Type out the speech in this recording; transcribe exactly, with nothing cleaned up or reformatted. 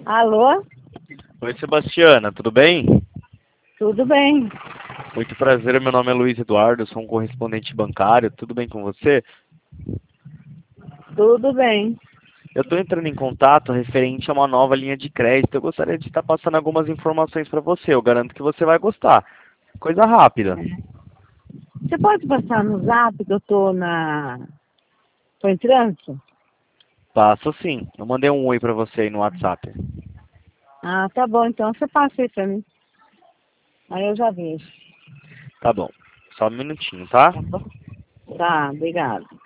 Alô? Oi, Sebastiana, tudo bem? Tudo bem? Muito prazer, meu nome é Luiz Eduardo, sou um correspondente bancário, tudo bem com você? Tudo bem. Eu estou entrando em contato referente a uma nova linha de crédito. Eu gostaria de estar passando algumas informações para você, eu garanto que você vai gostar. Coisa rápida. Você pode passar no zap que eu tô na. Tô em trânsito? Passo sim, eu mandei um oi para você aí no WhatsApp. Ah, tá bom, então você passa aí pra mim. Aí eu já vejo. Tá bom, só um minutinho, tá? Tá bom? Tá, obrigado.